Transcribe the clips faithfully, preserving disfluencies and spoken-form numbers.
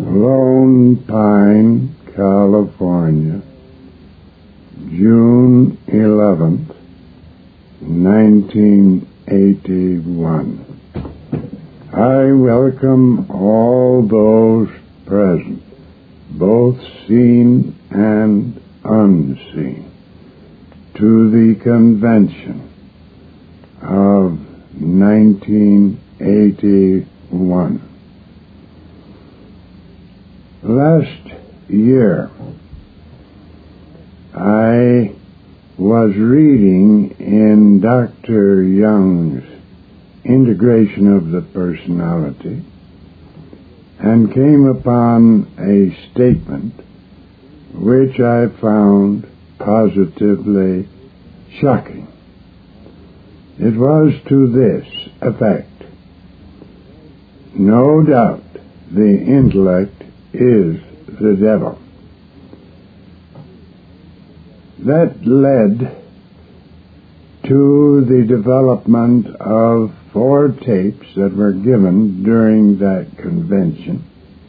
Lone Pine, California, June eleventh, nineteen eighty-one. I welcome all those present, both seen and unseen, to the convention of nineteen eighty-one. Last year, I was reading in Doctor Young's Integration of the Personality and came upon a statement which I found positively shocking. It was to this effect: no doubt the intellect is the devil. That led to the development of four tapes that were given during that convention,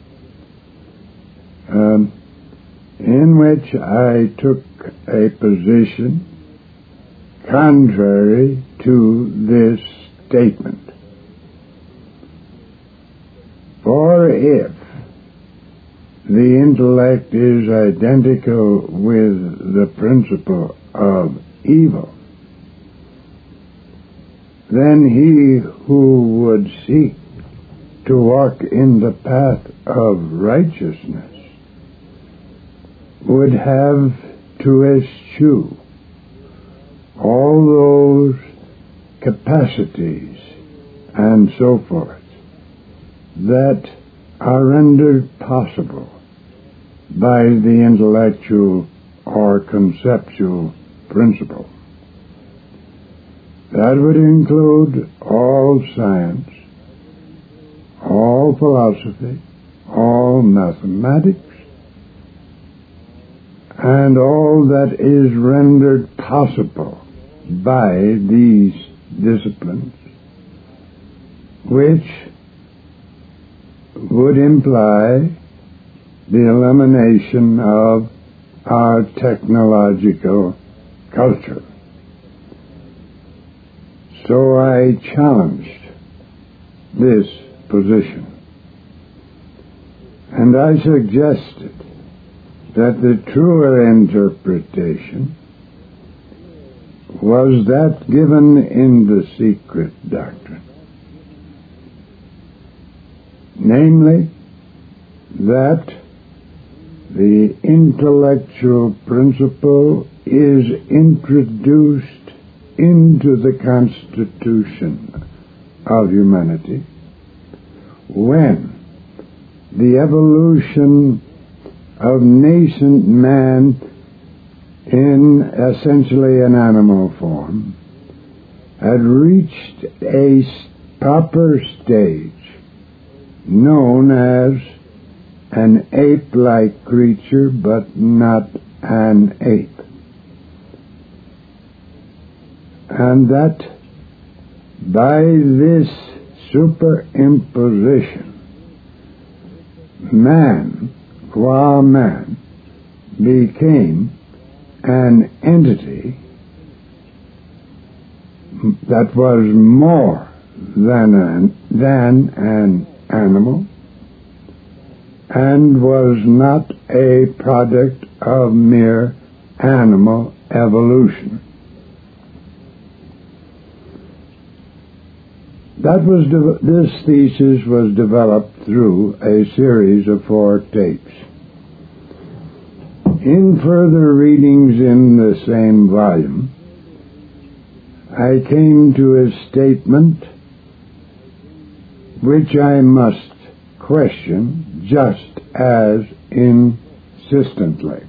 um, in which I took a position contrary to this statement. For if the intellect is identical with the principle of evil, then he who would seek to walk in the path of righteousness would have to eschew all those capacities and so forth that are rendered possible by the intellectual or conceptual principle. That would include all science, all philosophy, all mathematics, and all that is rendered possible by these disciplines, which would imply the elimination of our technological culture. So I challenged this position, and I suggested that the truer interpretation was that given in the secret doctrine, namely, that the intellectual principle is introduced into the constitution of humanity when the evolution of nascent man in essentially an animal form had reached a proper stage known as an ape-like creature, but not an ape. And that by this superimposition, man, qua man, became an entity that was more than an, than an animal, and was not a product of mere animal evolution. That was de- this thesis was developed through a series of four tapes. In further readings in the same volume, I came to a statement which I must question just as insistently.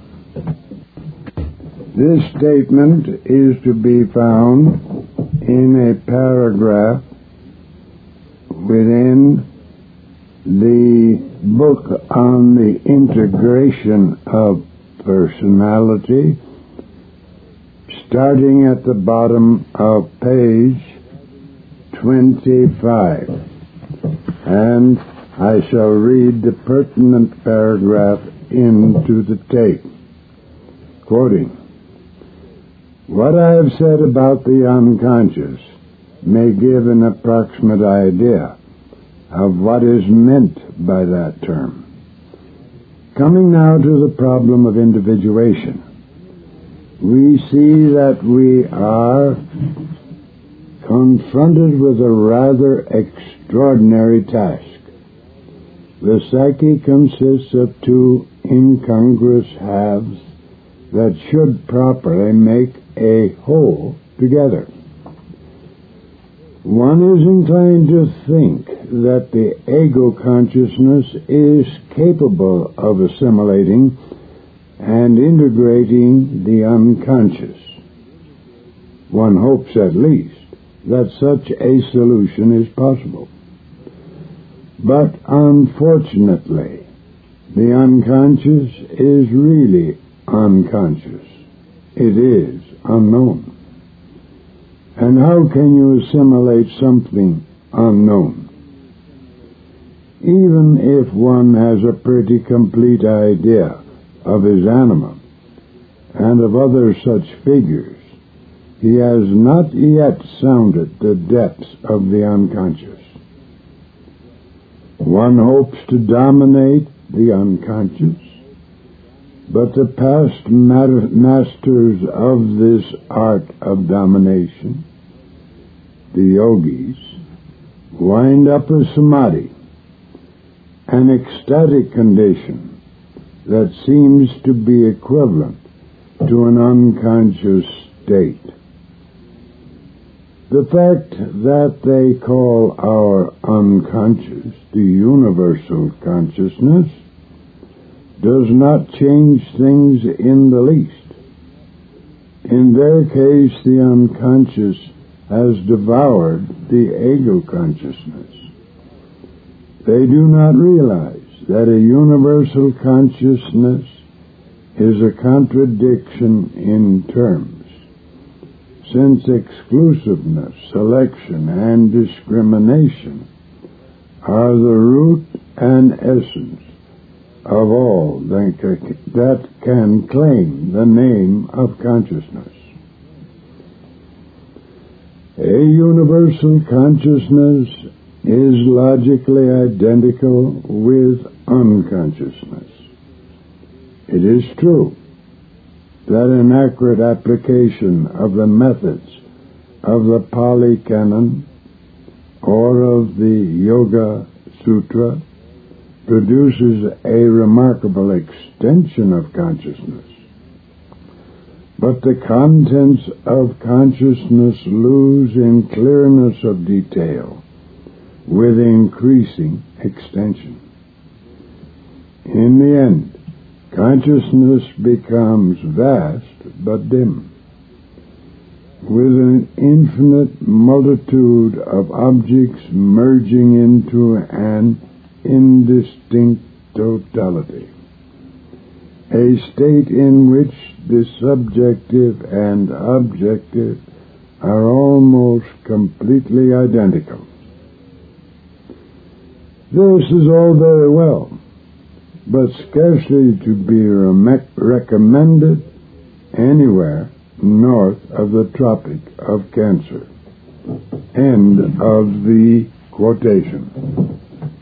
This statement is to be found in a paragraph within the book on the integration of personality, starting at the bottom of page twenty-five and I shall read the pertinent paragraph into the tape. Quoting, "What I have said about the unconscious may give an approximate idea of what is meant by that term. Coming now to the problem of individuation, we see that we are confronted with a rather extraordinary task. The psyche consists of two incongruous halves that should properly make a whole together. One is inclined to think that the ego consciousness is capable of assimilating and integrating the unconscious. One hopes, at least, that such a solution is possible. But unfortunately, the unconscious is really unconscious. It is unknown. And how can you assimilate something unknown? Even if one has a pretty complete idea of his anima and of other such figures, he has not yet sounded the depths of the unconscious. One hopes to dominate the unconscious, but the past masters of this art of domination, the yogis, wind up a samadhi, an ecstatic condition that seems to be equivalent to an unconscious state. The fact that they call our unconscious the universal consciousness does not change things in the least. In their case, the unconscious has devoured the ego consciousness. They do not realize that a universal consciousness is a contradiction in terms, since exclusiveness, selection, and discrimination are the root and essence of all that can claim the name of consciousness. A universal consciousness is logically identical with unconsciousness. It is true that an accurate application of the methods of the Pali Canon or of the Yoga Sutra produces a remarkable extension of consciousness. But the contents of consciousness lose in clearness of detail with increasing extension. In the end, consciousness becomes vast but dim, with an infinite multitude of objects merging into an indistinct totality, a state in which the subjective and objective are almost completely identical. This is all very well, but scarcely to be re- recommended anywhere north of the Tropic of Cancer. End of the quotation.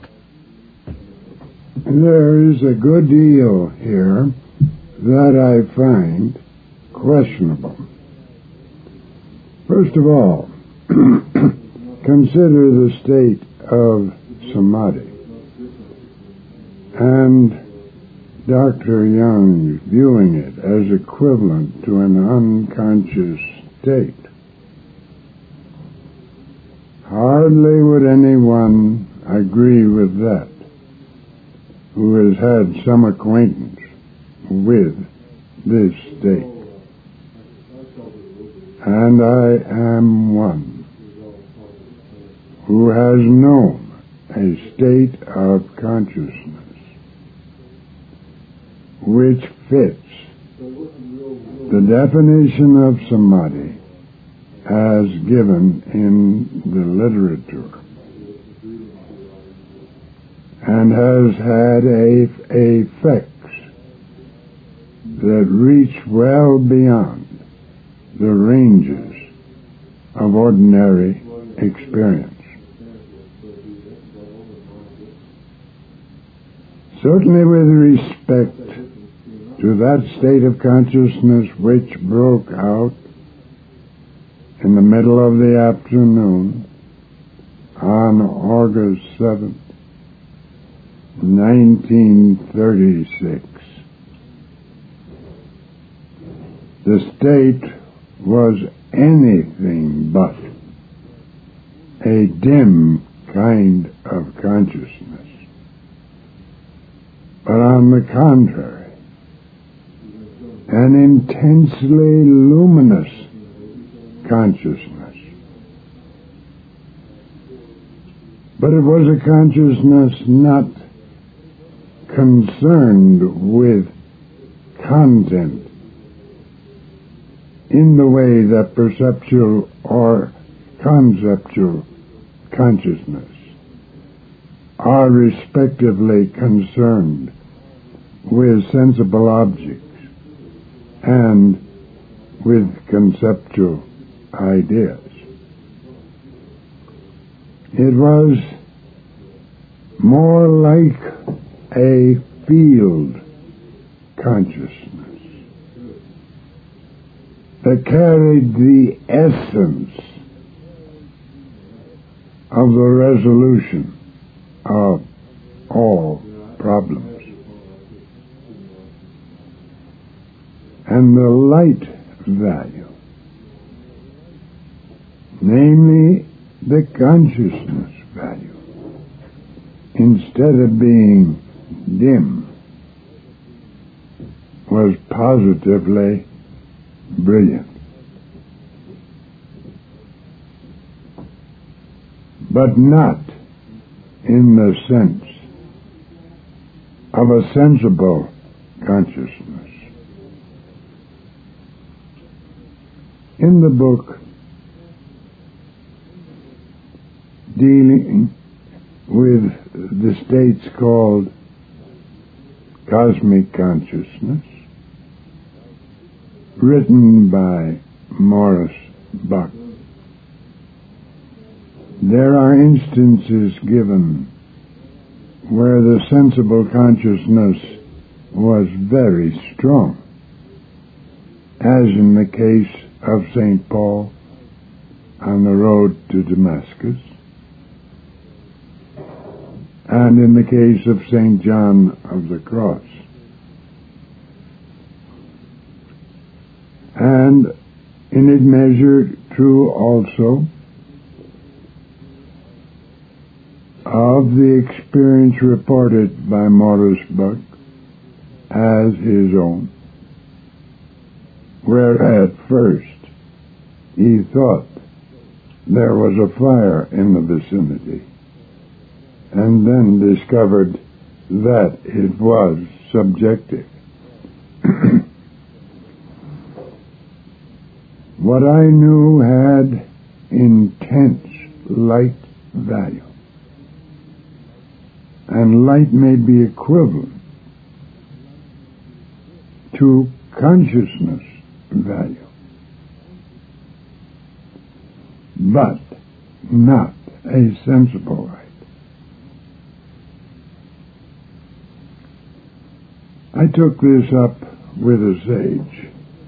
There is a good deal here that I find questionable. First of all, consider the state of samadhi and Doctor Young viewing it as equivalent to an unconscious state. Hardly would anyone agree with that who has had some acquaintance with this state. And I am one who has known a state of consciousness which fits the definition of samadhi as given in the literature. and has had a, effects that reach well beyond the ranges of ordinary experience. Certainly with respect to that state of consciousness which broke out in the middle of the afternoon on August seventh, nineteen thirty-six. The state was anything but a dim kind of consciousness, but on the contrary, an intensely luminous consciousness. But it was a consciousness not concerned with content in the way that perceptual or conceptual consciousness are respectively concerned with sensible objects and with conceptual ideas. It was more like a field consciousness that carried the essence of the resolution of all problems. And the light value, namely the consciousness value, instead of being dim, was positively brilliant. But not in the sense of a sensible consciousness. In the book dealing with the states called Cosmic Consciousness, written by Morris Buck, there are instances given where the sensible consciousness was very strong, as in the case of Saint Paul on the road to Damascus, and in the case of Saint John of the Cross. And in it measure true also of the experience reported by Morris Buck as his own, where at first he thought there was a fire in the vicinity, and then discovered that it was subjective. What I knew had intense light value, and light may be equivalent to consciousness value, but not a sensible light. I took this up with a sage,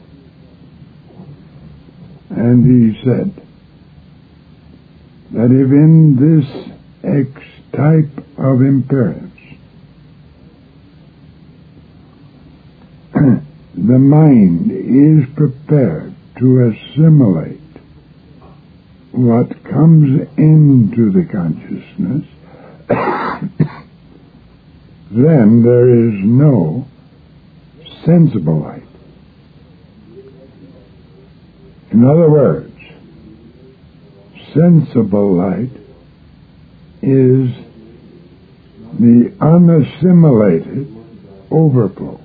and he said that if in this X type of imperience the mind is prepared to assimilate what comes into the consciousness, then there is no sensible light. In other words, sensible light is the unassimilated overflow.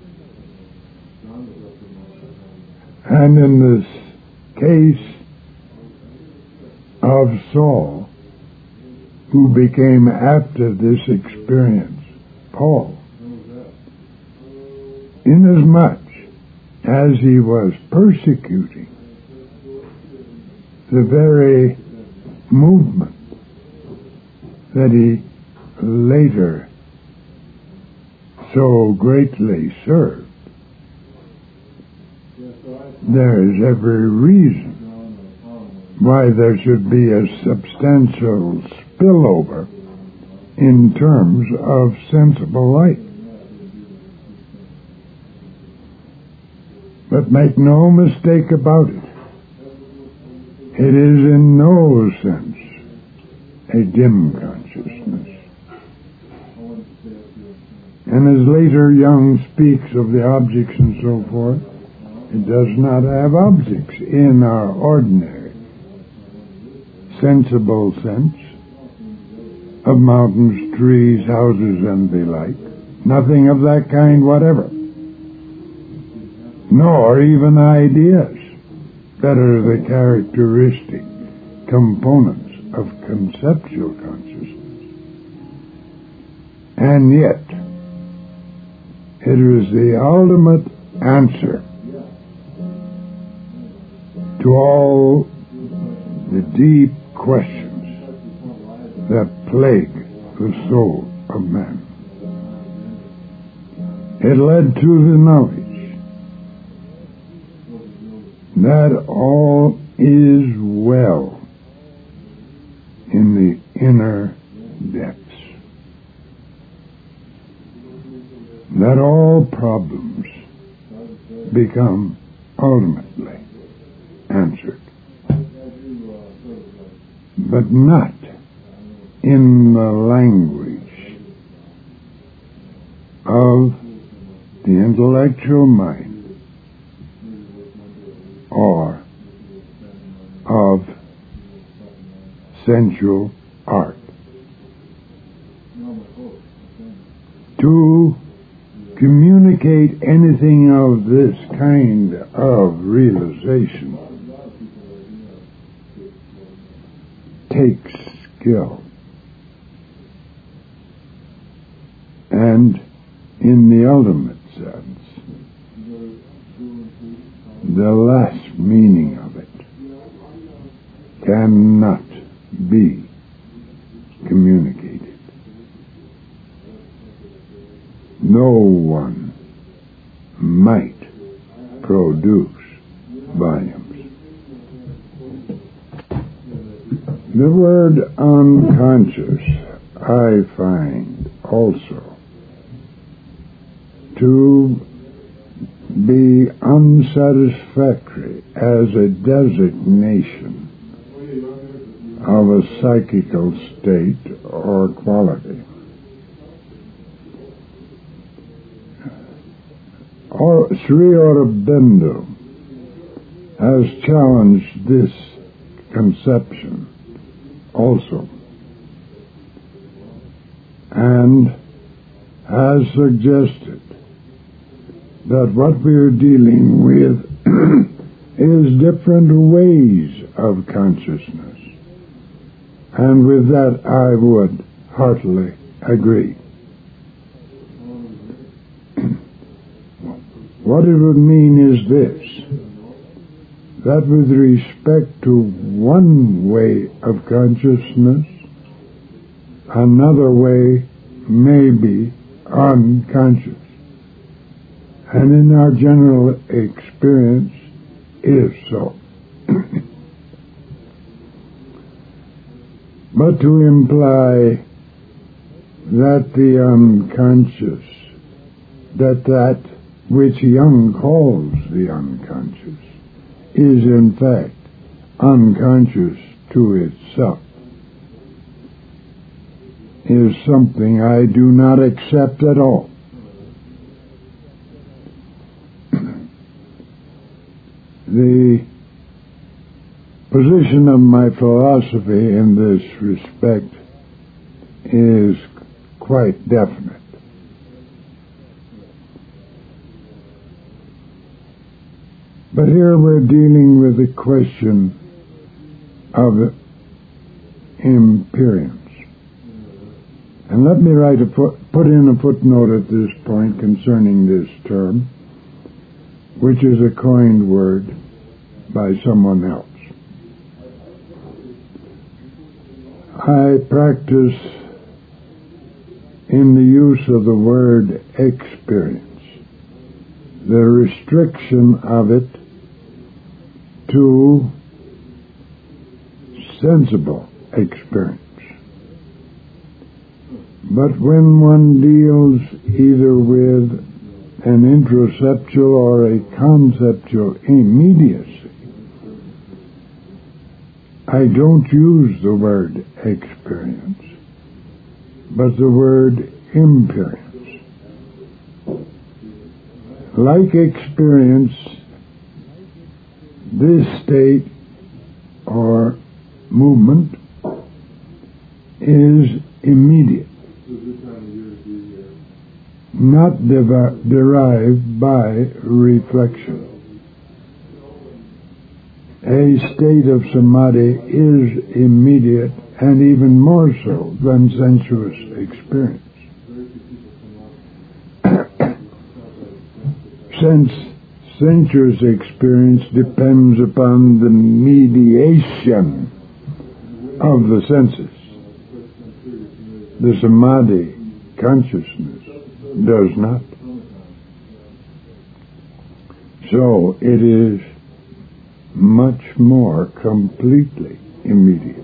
And in this case of Saul, who became after this experience Paul, inasmuch as he was persecuting the very movement that he later so greatly served. There is every reason why there should be a substantial spillover in terms of sensible light. But make no mistake about it, it is in no sense a dim consciousness. And as later Young speaks of the objects and so forth, it does not have objects in our ordinary sensible sense of mountains, trees, houses, and the like. Nothing of that kind whatever. Nor even ideas that are the characteristic components of conceptual consciousness. And yet, it is the ultimate answer to all the deep questions that plague the soul of man. It led to the knowledge that all is well in the inner depths, that all problems become ultimately answered, but not in the language of the intellectual mind or of sensual art. To communicate anything of this kind of realization takes skill. And in the ultimate sense, the last meaning of it cannot be communicated. No one might produce volumes. The word unconscious I find also to be unsatisfactory as a designation of a psychical state or quality. Or Sri Aurobindo has challenged this conception also, and has suggested that what we're dealing with is different ways of consciousness. And with that I would heartily agree. What it would mean is this, that with respect to one way of consciousness, another way may be unconscious. And in our general experience is so. But to imply that the unconscious, that that which Young calls the unconscious, is in fact unconscious to itself, is something I do not accept at all. The position of my philosophy in this respect is quite definite. But here we're dealing with the question of imperience. And let me write a foot, put in a footnote at this point concerning this term, which is a coined word by someone else. I practice in the use of the word experience, the restriction of it to sensible experience. But when one deals either with an introceptual or a conceptual immediacy, I don't use the word experience, but the word imperience. Like experience, this state or movement is immediate, not devi- derived by reflection. A state of samadhi is immediate and even more so than sensuous experience. Since sensuous experience depends upon the mediation of the senses, the samadhi consciousness does not. So it is much more completely immediate.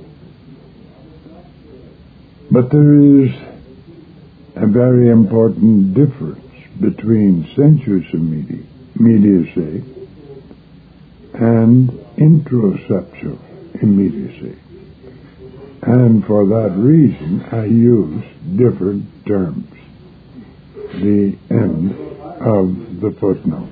But there is a very important difference between sensuous immedi- immediacy and introceptual immediacy. And for that reason, I use different terms. The end of the footnote.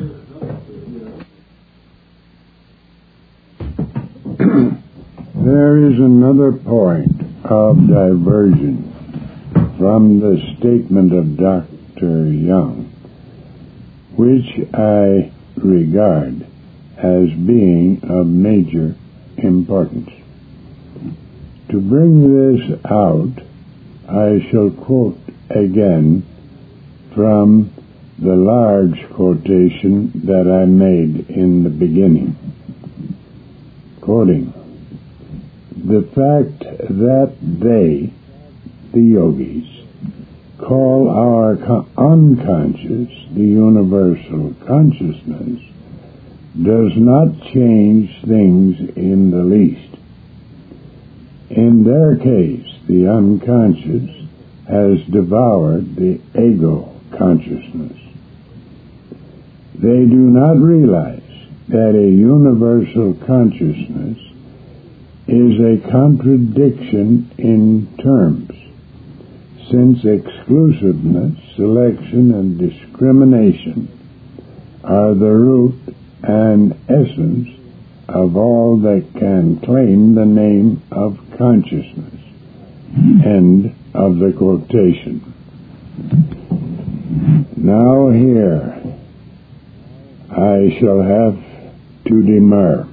There is another point of diversion from the statement of Doctor Young, which I regard as being of major importance. To bring this out, I shall quote again from the large quotation that I made in the beginning. Quoting, "The fact that they, the yogis, call our co- unconscious the universal consciousness does not change things in the least. In their case, the unconscious has devoured the ego consciousness. They do not realize that a universal consciousness is a contradiction in terms, since exclusiveness, selection, and discrimination are the root and essence of all that can claim the name of consciousness." End of the quotation. Now here I shall have to demur.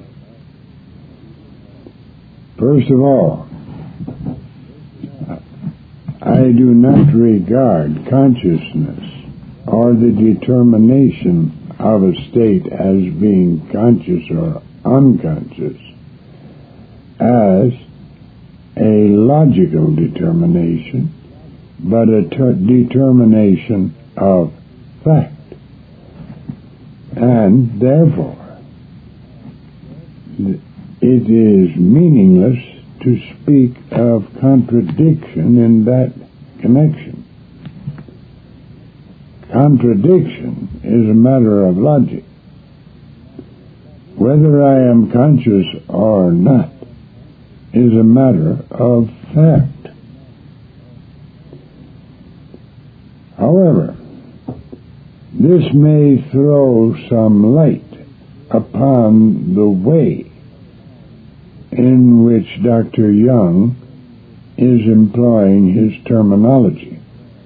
First of all, I do not regard consciousness or the determination of a state as being conscious or unconscious as a logical determination, but a ter- determination of fact. And therefore, it is meaningless to speak of contradiction in that connection. Contradiction is a matter of logic. Whether I am conscious or not is a matter of fact. However, this may throw some light upon the way in which Doctor Young is employing his terminology.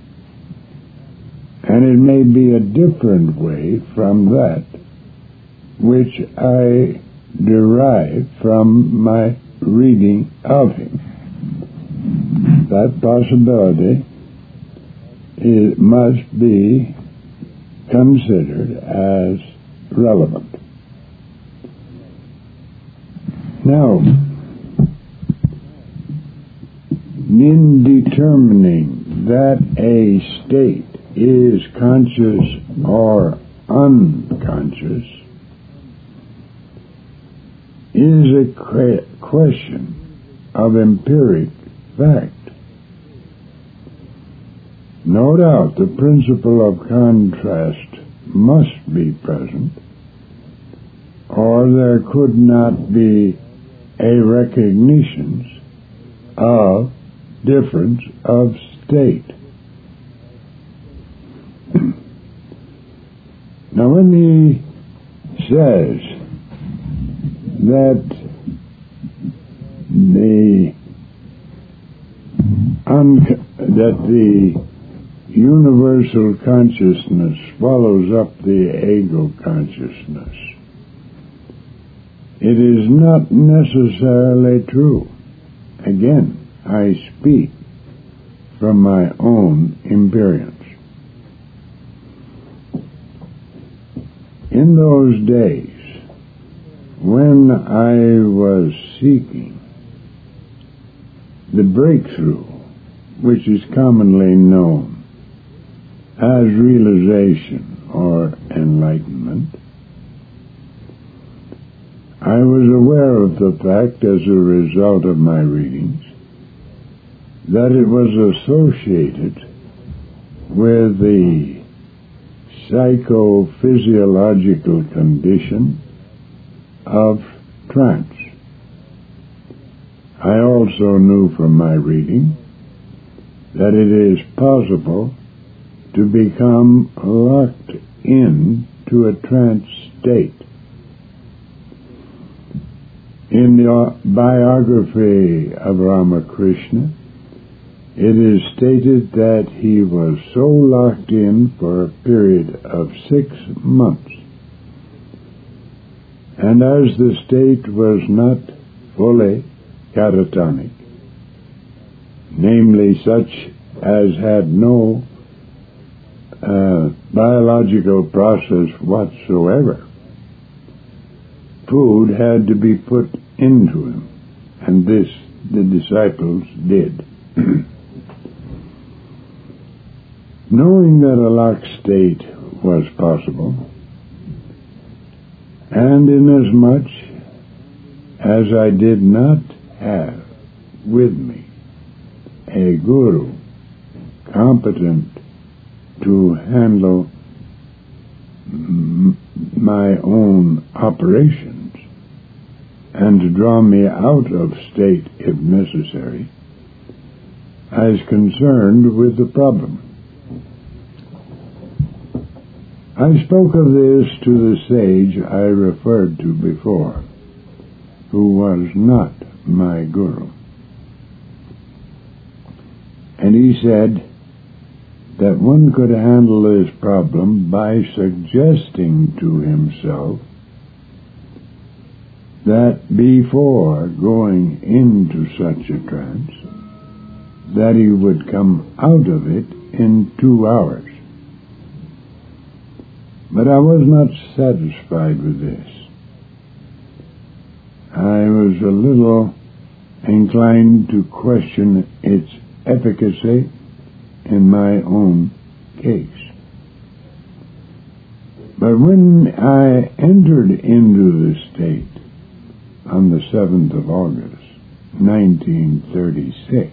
And it may be a different way from that which I derive from my reading of him. that possibility it must be considered as relevant. Now, in determining that a state is conscious or unconscious is a question of empiric fact. No doubt the principle of contrast must be present, or there could not be a recognition of difference of state. Now, when he says that the un- that the universal consciousness swallows up the ego consciousness, it is not necessarily true. Again, I speak from my own experience. In those days, when I was seeking the breakthrough, which is commonly known as realization or enlightenment, I was aware of the fact, as a result of my readings, that it was associated with the psychophysiological condition of trance. I also knew from my reading that it is possible to become locked in to a trance state. In the biography of Ramakrishna, it is stated that he was so locked in for a period of six months, and as the state was not fully catatonic, namely such as had no uh, biological process whatsoever, food had to be put into him, and this the disciples did. Knowing that a locked state was possible, and inasmuch as I did not have with me a guru competent to handle m- my own operations and to draw me out of state if necessary, I was concerned with the problem. I spoke of this to the sage I referred to before, who was not my guru. And he said that one could handle this problem by suggesting to himself that before going into such a trance, that he would come out of it in two hours. But I was not satisfied with this. I was a little inclined to question its efficacy in my own case. But when I entered into the state on the seventh of August, nineteen thirty-six,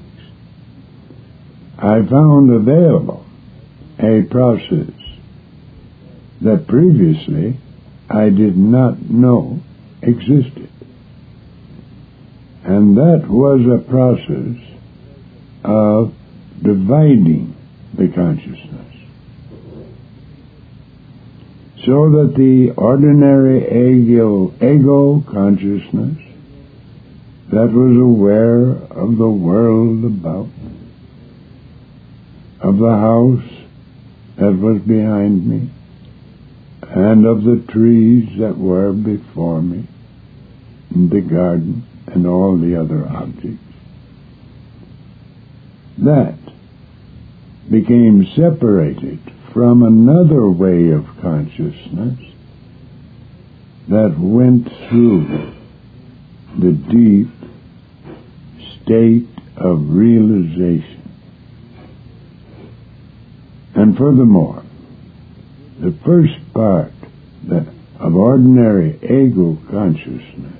I found available a process that previously I did not know existed. And that was a process of dividing the consciousness, so that the ordinary ego, ego consciousness that was aware of the world about, of the house that was behind me, and of the trees that were before me, and the garden, and all the other objects, that became separated from another way of consciousness that went through the deep state of realization. And furthermore, the first part that of ordinary ego consciousness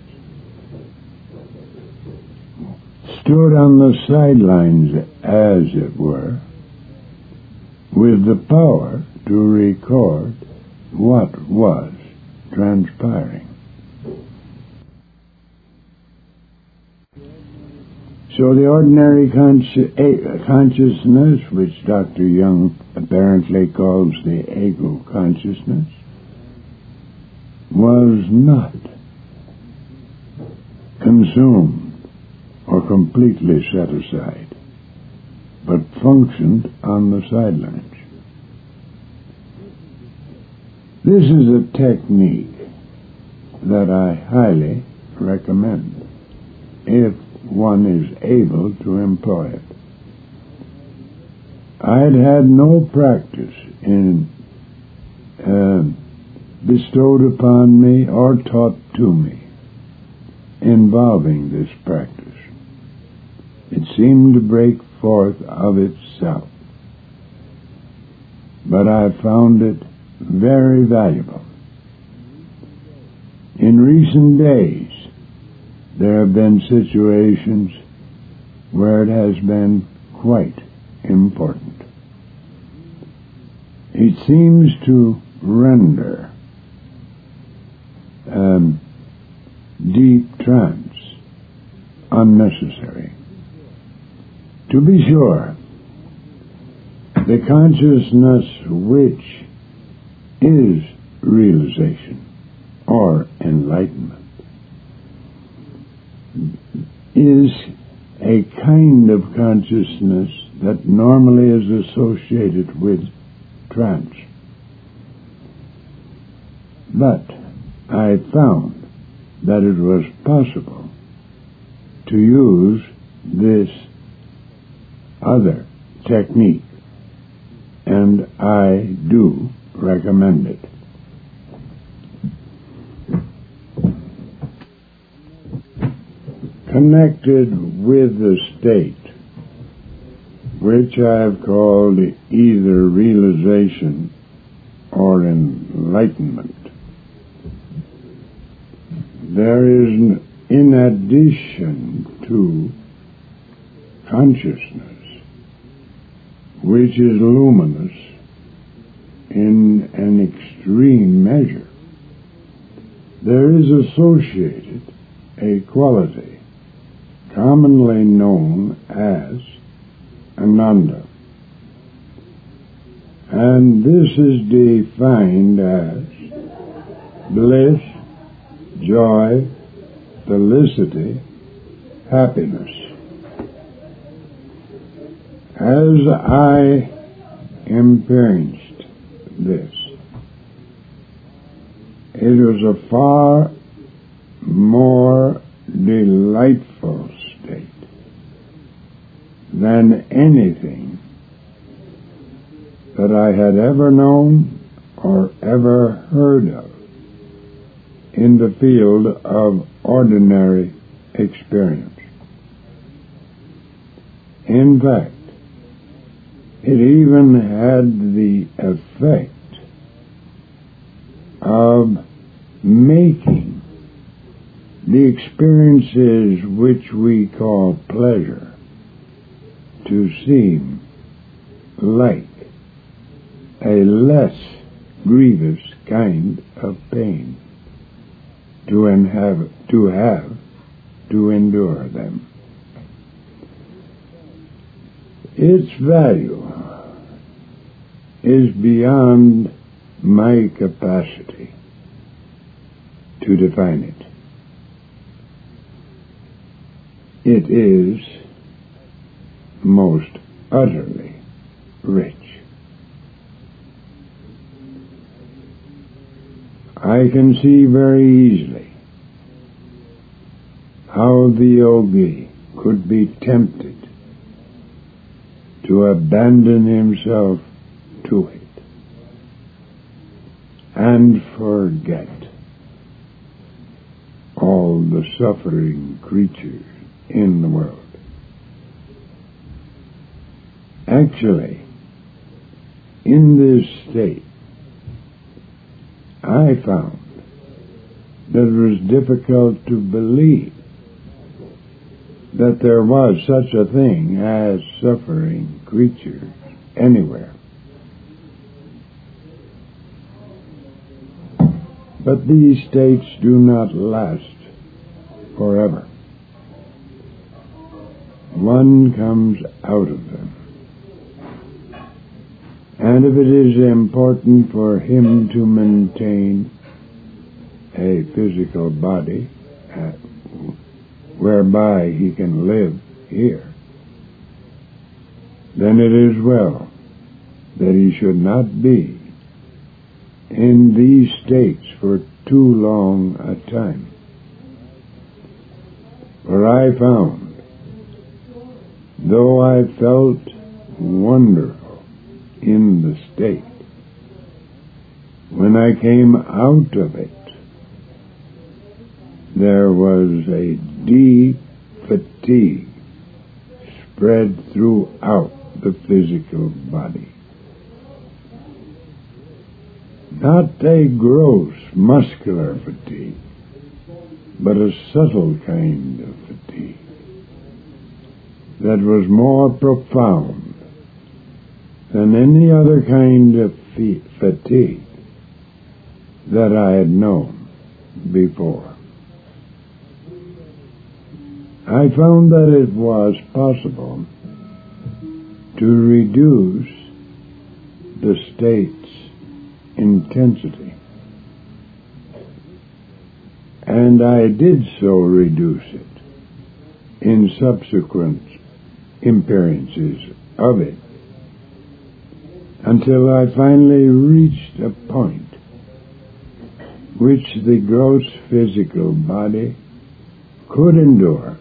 stood on the sidelines, as it were, with the power to record what was transpiring. So the ordinary consci- a- consciousness, which Doctor Jung apparently calls the ego consciousness, was not consumed or completely set aside, but functioned on the sidelines. This is a technique that I highly recommend if one is able to employ it. I had had no practice in uh, bestowed upon me or taught to me involving this practice. It seemed to break forth of itself, but I found it very valuable. In recent days, there have been situations where it has been quite important. It seems to render um, deep trance unnecessary. To be sure, the consciousness which is realization or enlightenment is a kind of consciousness that normally is associated with trance. But I found that it was possible to use this other technique, and I do recommend it. Connected with the state, which I have called either realization or enlightenment, there is, in addition to consciousness, which is luminous in an extreme measure, there is associated a quality commonly known as Ananda. And this is defined as bliss, joy, felicity, happiness. As I experienced this, it was a far more delightful state than anything that I had ever known or ever heard of in the field of ordinary experience. In fact, it even had the effect of making the experiences which we call pleasure to seem like a less grievous kind of pain to have to have to endure them. Its value is beyond my capacity to define it. It is most utterly rich. I can see very easily how the yogi could be tempted to abandon himself to it and forget all the suffering creatures in the world. Actually, in this state, I found that it was difficult to believe that there was such a thing as suffering creatures anywhere. But these states do not last forever. One comes out of them. And if it is important for him to maintain a physical body uh, whereby he can live here, then it is well that he should not be in these states for too long a time. For I found, though I felt wonderful in the state, when I came out of it, there was a deep fatigue spread throughout the physical body. Not a gross muscular fatigue, but a subtle kind of fatigue that was more profound than any other kind of fatigue that I had known before. I found that it was possible to reduce the state's intensity, and I did so reduce it in subsequent experiences of it, until I finally reached a point which the gross physical body could endure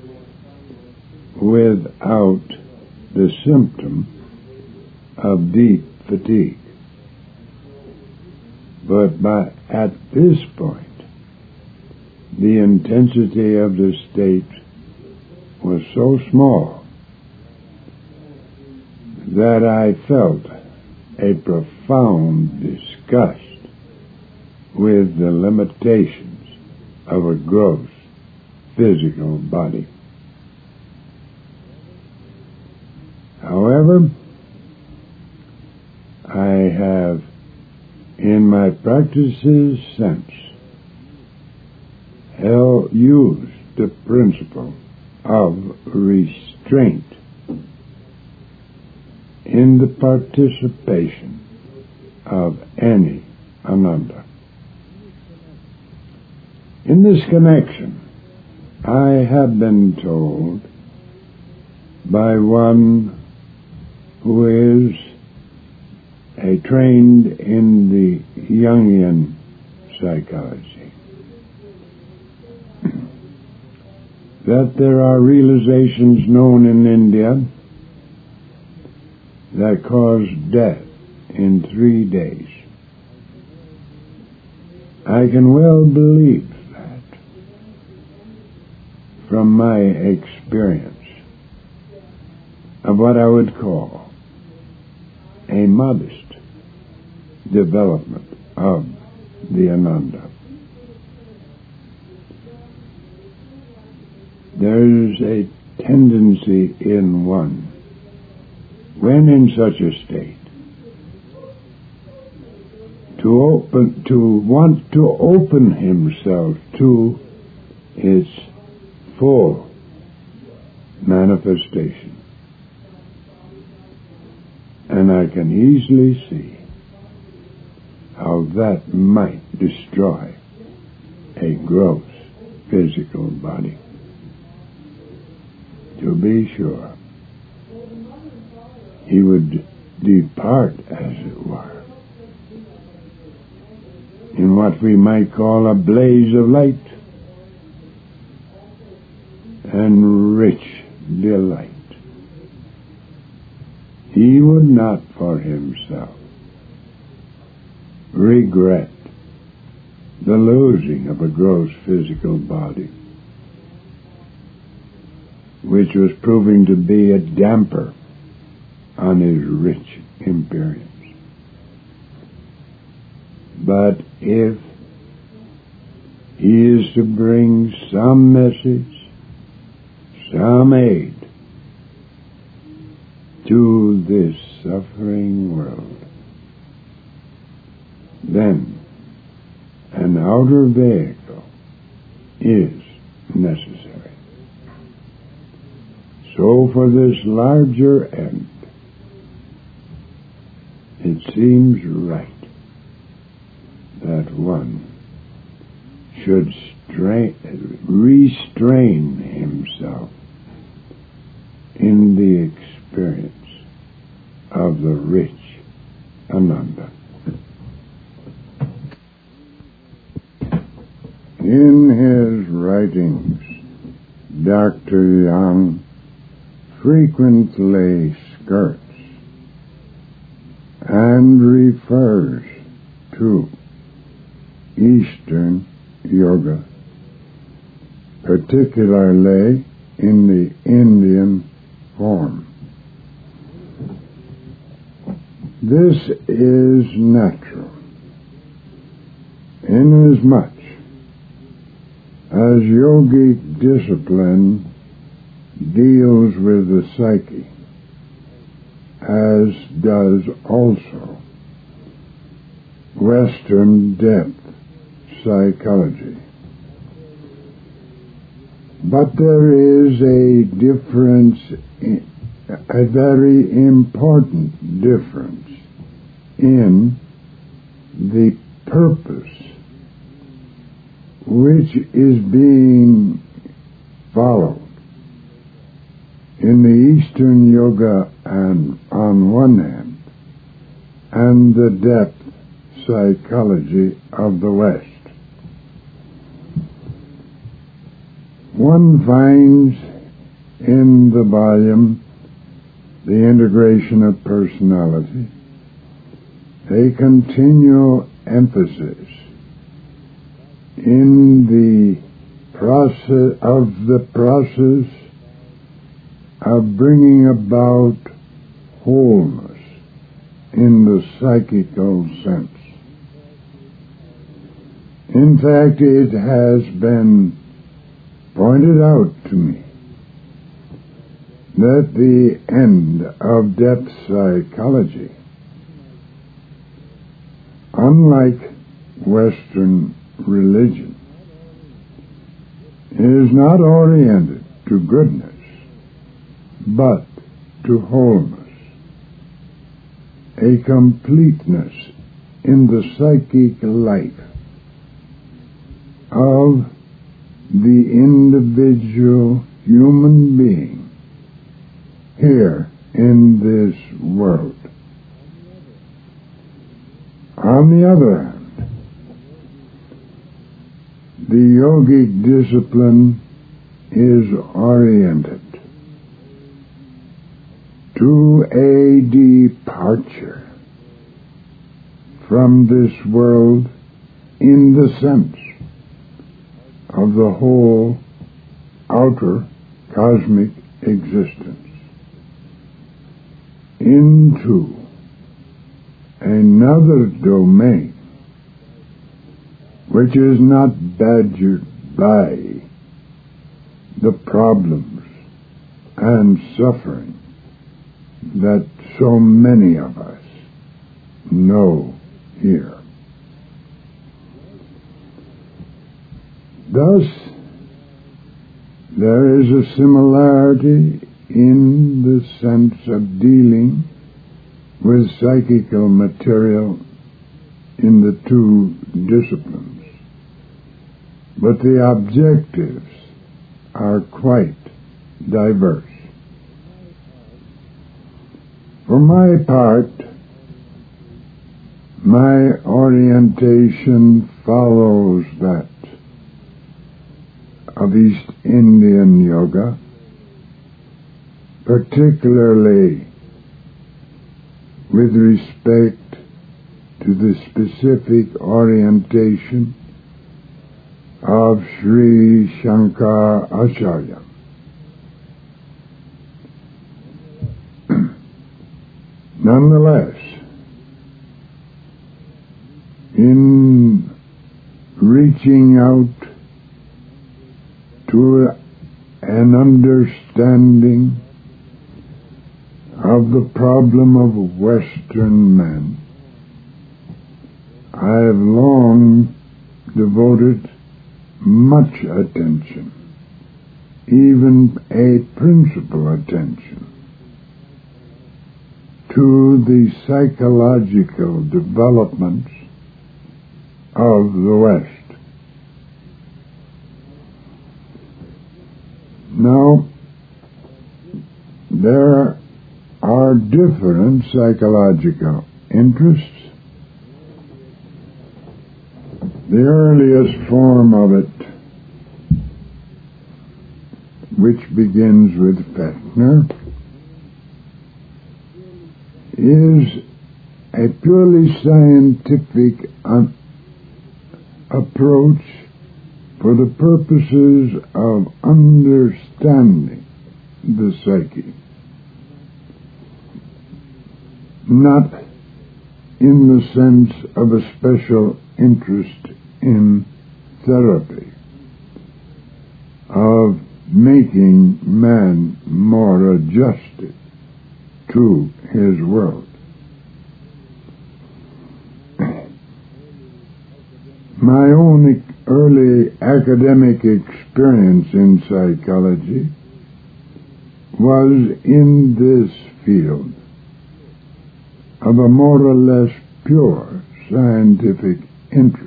without the symptom of deep fatigue. But by, at this point, the intensity of the state was so small that I felt a profound disgust with the limitations of a gross physical body. However, I have, in my practices since, held, used the principle of restraint in the participation of any ananda. In this connection, I have been told by one who is a trained in the Jungian psychology that there are realizations known in India that cause death in three days. I can well believe that from my experience of what I would call a modest development of the Ananda. There is a tendency in one, when in such a state, to open, to want to open himself to its full manifestation. And I can easily see how that might destroy a gross physical body. To be sure, he would depart, as it were, in what we might call a blaze of light and rich delight. he would not for himself regret the losing of a gross physical body, which was proving to be a damper on his rich experience. But if he is to bring some message, some aid to this suffering world, then an outer vehicle is necessary. So for this larger end, it seems right that one should strain, restrain himself in the experience of the rich Ananda. In his writings, Doctor Young frequently skirts and refers to Eastern Yoga, particularly in the Indian form. This is natural, inasmuch as yogic discipline deals with the psyche, as does also Western depth psychology. But there is a difference, a very important difference in the purpose which is being followed in the Eastern Yoga and on one hand, and the depth psychology of the West. One finds in the volume The Integration of Personality a continual emphasis in the process of the process of bringing about wholeness in the psychical sense. In fact, it has been pointed out to me that the end of depth psychology, unlike Western religion, is not oriented to goodness, but to wholeness, a completeness in the psychic life of the individual human being here in this world. On the other hand, the yogic discipline is oriented to a departure from this world in the sense of the whole outer cosmic existence into another domain which is not badgered by the problems and suffering that so many of us know here. Thus, there is a similarity in the sense of dealing with psychical material in the two disciplines, but the objectives are quite diverse. For my part, my orientation follows that of East Indian Yoga, particularly with respect to the specific orientation of Sri Shankara Acharya. Nonetheless, in reaching out to an understanding of the problem of Western men, I have long devoted much attention, even a principal attention, to the psychological developments of the West. Now, there are different psychological interests. The earliest form of it, which begins with Fechner, is a purely scientific un- approach for the purposes of understanding the psyche, not in the sense of a special interest in therapy, of making man more adjusted to his world. My own early academic experience in psychology was in this field of a more or less pure scientific interest.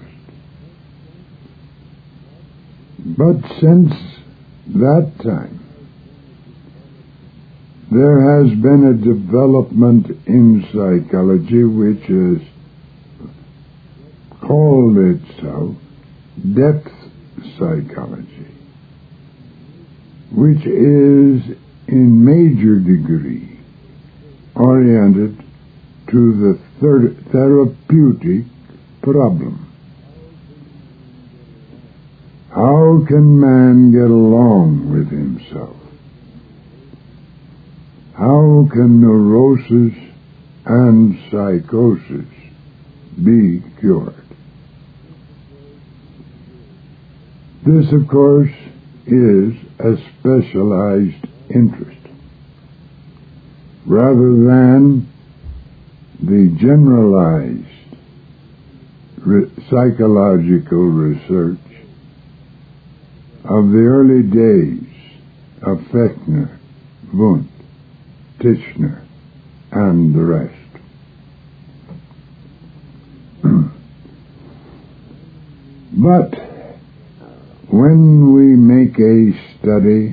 But since that time, there has been a development in psychology which has called itself depth psychology, which is in major degree oriented to the ther- therapeutic problem. How can man get along with himself? How can neurosis and psychosis be cured? This, of course, is a specialized interest, rather than the generalized re- psychological research of the early days of Fechner, Wundt, Titchener, and the rest. But when we make a study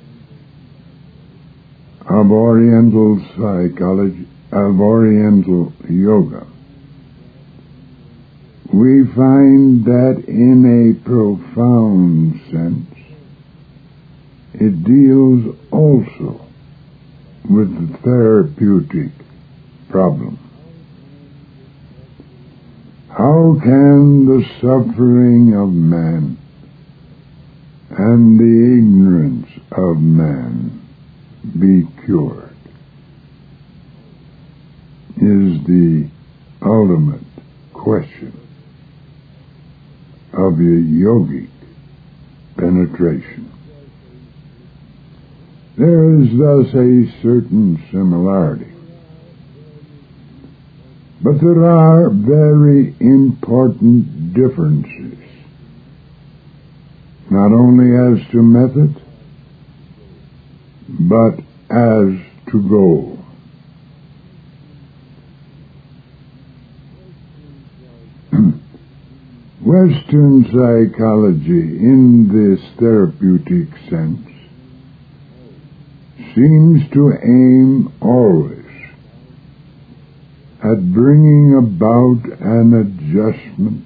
of Oriental psychology, of Oriental yoga, we find that in a profound sense it deals also with the therapeutic problem. How can the suffering of man and the ignorance of man be cured? Is the ultimate question of a yogic penetration. There is thus a certain similarity. But there are very important differences, not only as to method, but as to goal. Western psychology, in this therapeutic sense, seems to aim always at bringing about an adjustment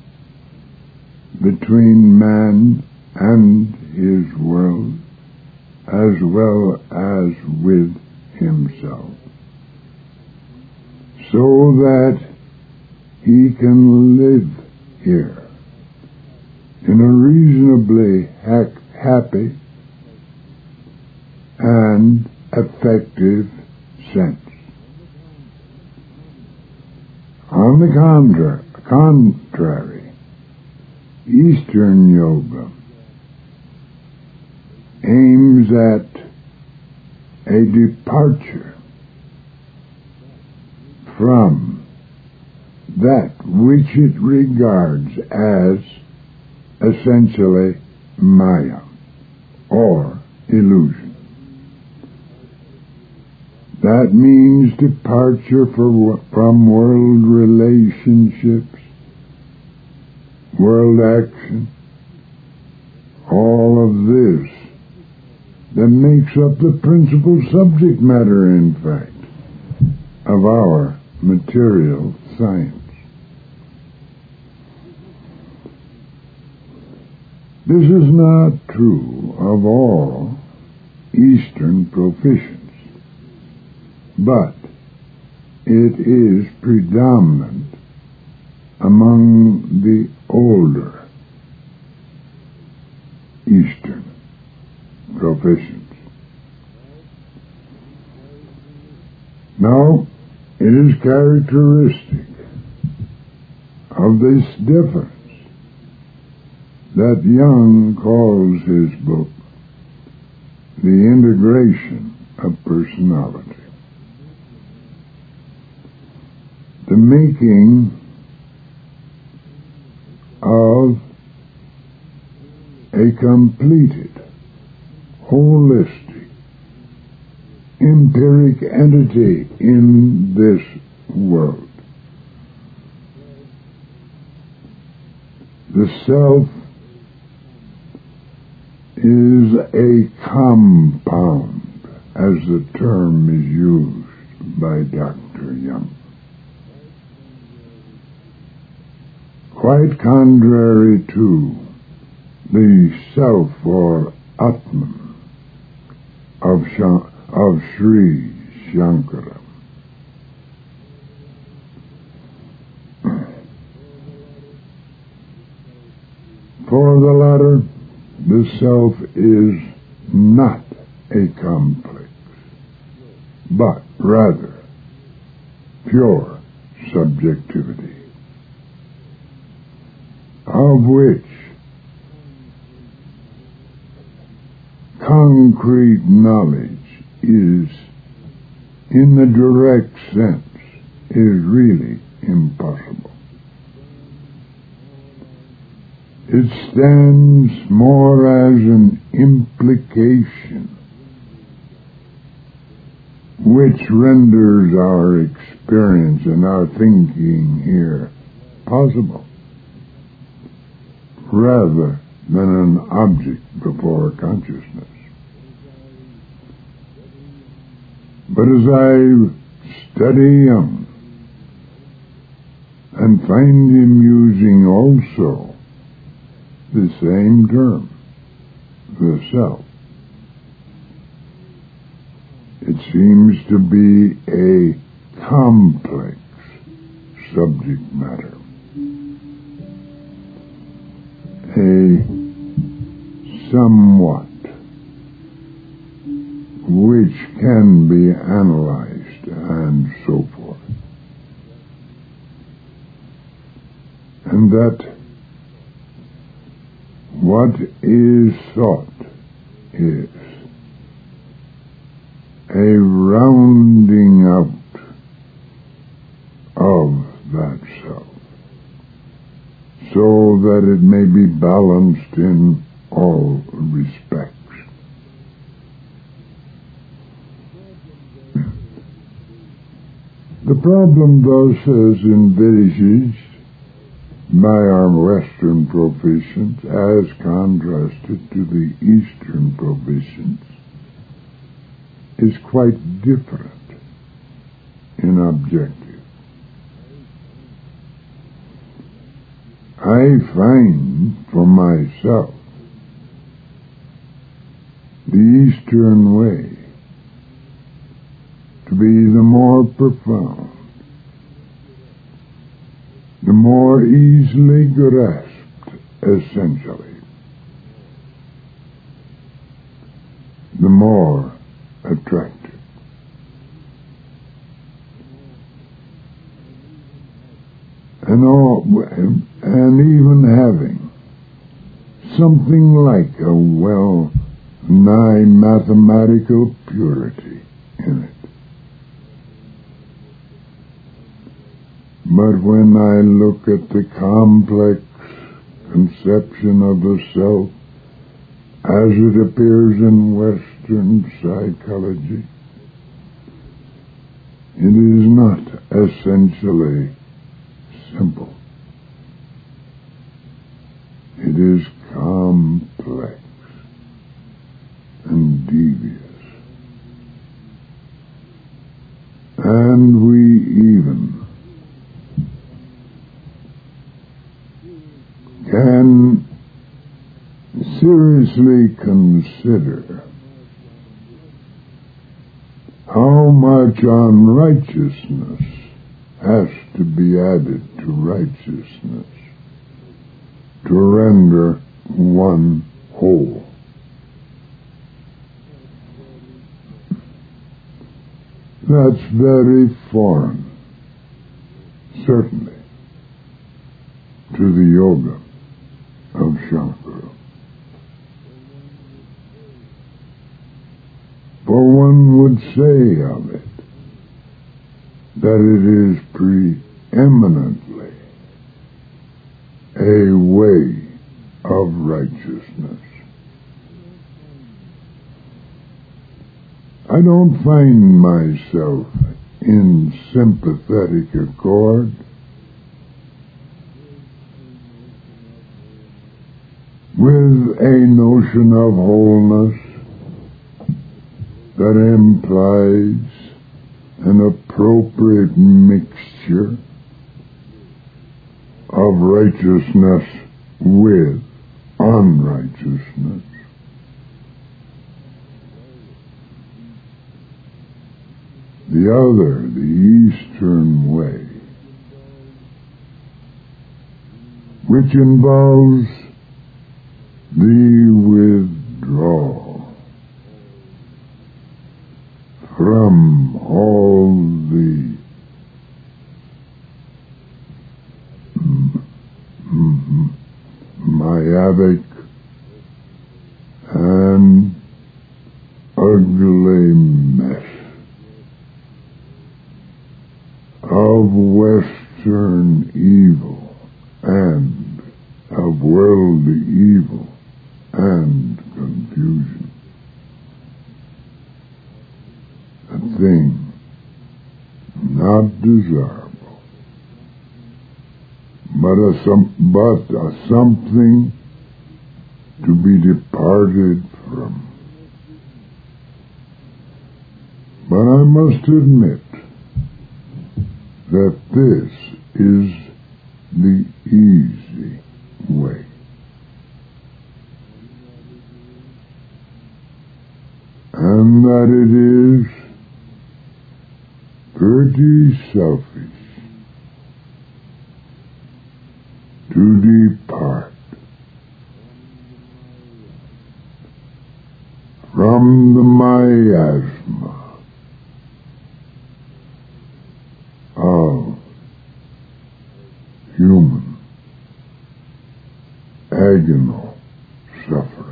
between man and his world, as well as with himself. so that he can live here in a reasonably ha- happy and effective sense. On the contra- contrary, Eastern Yoga aims at a departure from that which it regards as essentially Maya, or illusion. That means departure for, from world relationships, world action, all of this that makes up the principal subject matter, in fact, of our material science. This is not true of all Eastern proficients, but it is predominant among the older Eastern proficients. Now, it is characteristic of this difference that Jung calls his book The Integration of Personality. The making of a completed, holistic, empiric entity in this world. The self is a compound, as the term is used by Doctor Jung. Quite contrary to the self or Atman of, Shan- of Sri Shankara. For the latter, the self is not a complex, but rather pure subjectivity, of which concrete knowledge is, in the direct sense, is really impossible. It stands more as an implication which renders our experience and our thinking here possible, rather than an object before consciousness. But as I study Jung and find him using also the same term, the self, it seems to be a complex subject matter, a somewhat which can be analyzed and so forth. And that what is sought is a rounding out of that self, so that it may be balanced in all respects. The problem thus as envisaged by our Western proficients as contrasted to the Eastern proficients is quite different in objective. I find for myself the Eastern way to be the more profound the more easily grasped, essentially, the more attractive. And, all, and even having something like a well-nigh mathematical purity in it. But when I look at the complex conception of the self as it appears in Western psychology, it is not essentially simple. It is complex and devious. And we even can seriously consider how much unrighteousness has to be added to righteousness to render one whole. That's very foreign, certainly, to the yoga of Shankara. For one would say of it that it is preeminently a way of righteousness. I don't find myself in sympathetic accord with a notion of wholeness that implies an appropriate mixture of righteousness with unrighteousness. The other, the Eastern way, which involves the withdrawal from all the myopic and ugly mess of Western evil and of worldly evil and confusion. A thing not desirable, but a, some, but a something to be departed from. But I must admit that this is the easy way. And that it is pretty selfish to depart from the miasma of human agonal suffering.